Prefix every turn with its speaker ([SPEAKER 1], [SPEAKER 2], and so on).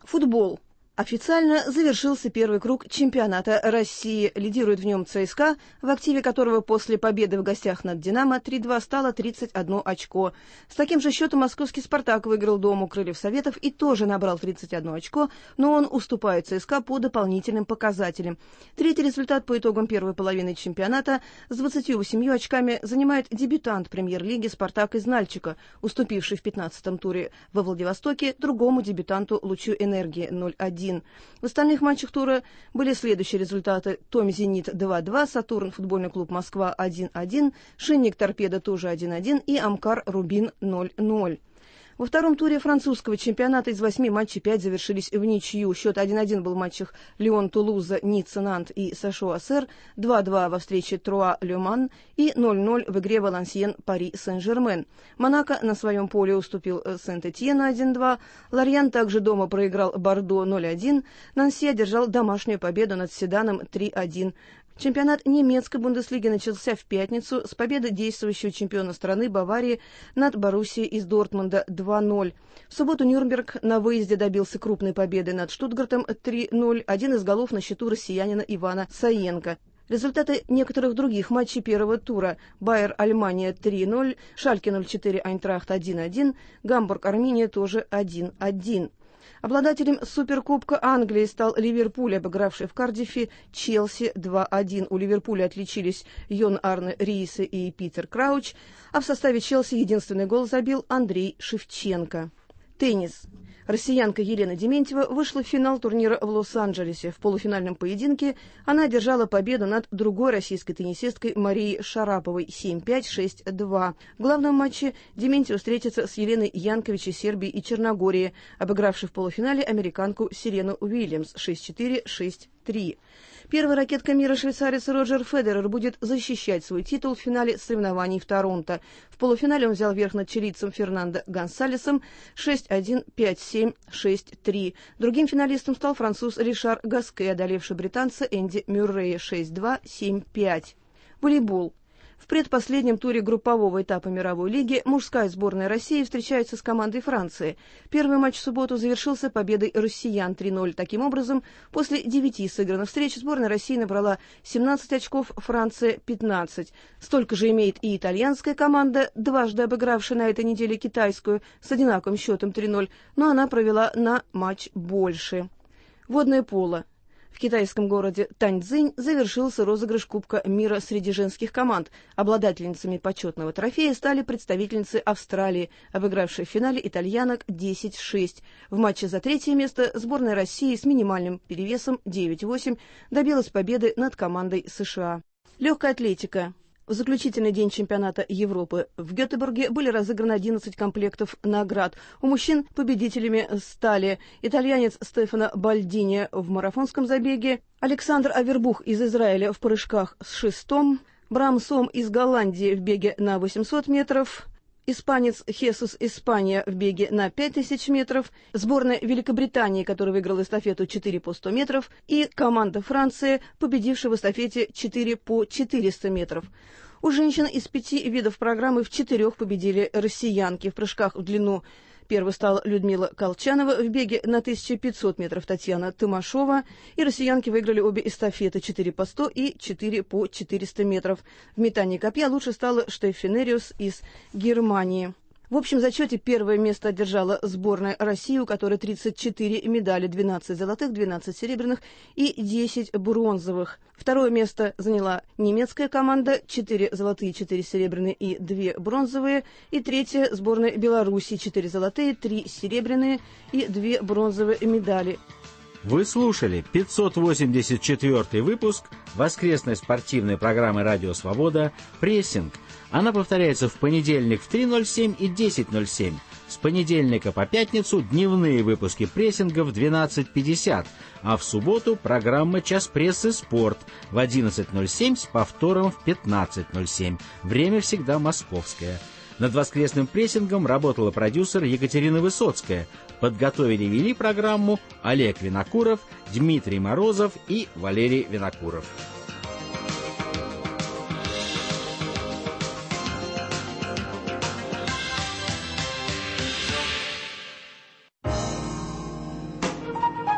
[SPEAKER 1] Футбол. Официально завершился первый круг чемпионата России. Лидирует в нем ЦСКА, в активе которого после победы в гостях над «Динамо» 3-2 стало 31 очко. С таким же счетом московский «Спартак» выиграл дома у Крыльев Советов и тоже набрал 31 очко, но он уступает ЦСКА по дополнительным показателям. Третий результат по итогам первой половины чемпионата с 28 очками занимает дебютант премьер-лиги «Спартак» из Нальчика, уступивший в 15-м туре во Владивостоке другому дебютанту «Лучу энергии» 0-1. В остальных матчах тура были следующие результаты. Томи «Зенит» 2-2, Сатурн футбольный клуб Москва 1-1, Шинник Торпедо тоже 1-1 и Амкар Рубин 0-0. Во втором туре французского чемпионата из 8 матчей 5 завершились в ничью. Счет 1-1 был в матчах Лион-Тулуза, Ницца-Нант и Сошо-Ассер, 2-2 во встрече Труа-Ле-Ман и 0-0 в игре Валансьен-Пари Сен-Жермен. Монако на своем поле уступил Сент-Этьену 1-2, Лорьян также дома проиграл Бордо 0-1, Нанси одержал домашнюю победу над Седаном 3-1. Чемпионат немецкой Бундеслиги начался в пятницу с победы действующего чемпиона страны Баварии над Боруссией из Дортмунда 2-0. В субботу Нюрнберг на выезде добился крупной победы над Штутгартом 3-0, один из голов на счету россиянина Ивана Саенко. Результаты некоторых других матчей первого тура: Байер Альмания 3-0, Шальке 0-4, Айнтрахт 1-1, Гамбург Армения тоже 1-1. Обладателем Суперкубка Англии стал Ливерпуль, обыгравший в Кардифе Челси 2-1. У Ливерпуля отличились Йон Арне Риисе и Питер Крауч, а в составе Челси единственный гол забил Андрей Шевченко. Теннис. Россиянка Елена Дементьева вышла в финал турнира в Лос-Анджелесе. В полуфинальном поединке она одержала победу над другой российской теннисисткой Марией Шараповой 7-5, 6-2. В главном матче Дементьева встретится с Еленой Янкович из Сербии и Черногории, обыгравшей в полуфинале американку Сирену Уильямс 6-4, 6-3. Первая ракетка мира швейцарец Роджер Федерер будет защищать свой титул в финале соревнований в Торонто. В полуфинале он взял верх над чилийцем Фернандо Гонсалесом 6-1, 5-7, 6-3. Другим финалистом стал француз Ришар Гаске, одолевший британца Энди Мюррея 6-2, 7-5. Волейбол. В предпоследнем туре группового этапа мировой лиги мужская сборная России встречается с командой Франции. Первый матч в субботу завершился победой россиян 3-0. Таким образом, после 9 сыгранных встреч сборная России набрала 17 очков, Франция – 15. Столько же имеет и итальянская команда, дважды обыгравшая на этой неделе китайскую с одинаковым счетом 3-0, но она провела на матч больше. Водное поло. В китайском городе Таньцзинь завершился розыгрыш Кубка мира среди женских команд. Обладательницами почетного трофея стали представительницы Австралии, обыгравшие в финале итальянок 10-6. В матче за третье место сборная России с минимальным перевесом 9-8 добилась победы над командой США. Легкая атлетика. В заключительный день чемпионата Европы в Гетеборге были разыграны 11 комплектов наград. У мужчин победителями стали итальянец Стефано Бальдини в марафонском забеге, Александр Авербух из Израиля в прыжках с шестом, Брам Сом из Голландии в беге на 800 метров, испанец Хесус Испания в беге на 5000 метров, сборная Великобритании, которая выиграла эстафету 4 по 100 метров, и команда Франции, победившая в эстафете 4 по 400 метров. У женщин из 5 видов программы в 4 победили россиянки. В прыжках в длину первой стала Людмила Колчанова, в беге на 1500 метров Татьяна Тымашова, и россиянки выиграли обе эстафеты 4 по 100 и 4 по 400 метров. В метании копья лучше стала Штеффи Нериус из Германии. В общем зачете первое место одержала сборная России, у которой 34 медали, 12 золотых, 12 серебряных и 10 бронзовых. Второе место заняла немецкая команда, 4 золотые, 4 серебряные и 2 бронзовые. И третье – сборная Беларуси, 4 золотые, 3 серебряные и 2 бронзовые медали.
[SPEAKER 2] Вы слушали 584 выпуск воскресной спортивной программы «Радио Свобода» «Прессинг». Она повторяется в понедельник в 3:07 и 10:07. С понедельника по пятницу дневные выпуски прессинга в 12:50, а в субботу программа «Час прессы. Спорт» в 11:07 с повтором в 15:07. Время всегда московское. Над воскресным прессингом работала продюсер Екатерина Высоцкая. Подготовили и вели программу Олег Винокуров, Дмитрий Морозов и Валерий Винокуров.